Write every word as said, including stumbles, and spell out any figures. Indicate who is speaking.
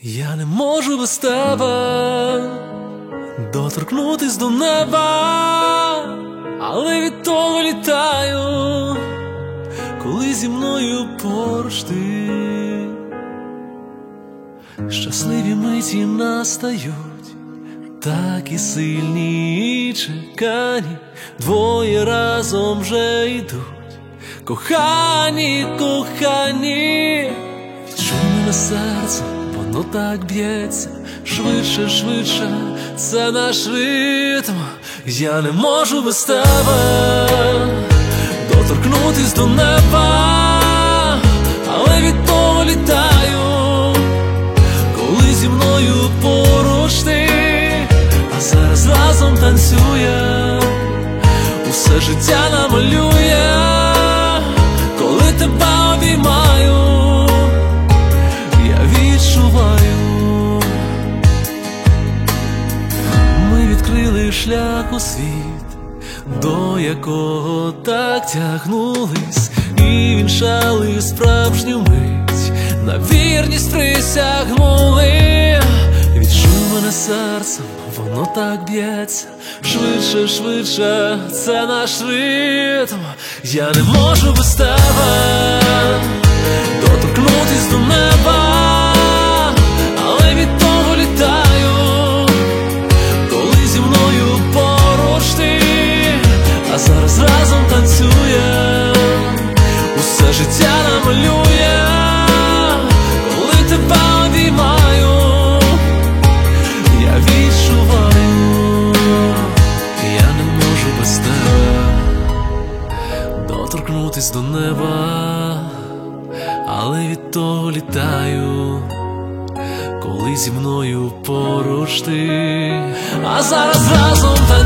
Speaker 1: Я не можу без тебе доторкнутись до неба, але від того літаю, коли зі мною поруч ти. Щасливі миті настають, такі сильні і чекані, двоє разом вже йдуть. Кохані, кохані, відчуй мене серцем, воно так б'ється, швидше, швидше, це наш ритм. Я не можу без тебе доторкнутись до неба, але від того літаю, коли зі мною поруч ти. А зараз разом танцює, усе життя намалює, коли тебе обіймаю, я відчуваю. Ми відкрили шлях у світ, до якого так тягнулись, і вінчали справжню мить, на вірність присягнули. Відчуй мене серцем, воно так б'ється, швидше, швидше, це наш ритм. Я не можу без тебе доторкнутись до неба, але від того літаю, коли зі мною поруч ти. А зараз разом танцює, усе життя намалює, коли тебе обіймаю, я відчуваю. Я не можу без тебе доторкнутись до неба, але від того літаю, коли зі мною поруч ти. А зараз разом танцює,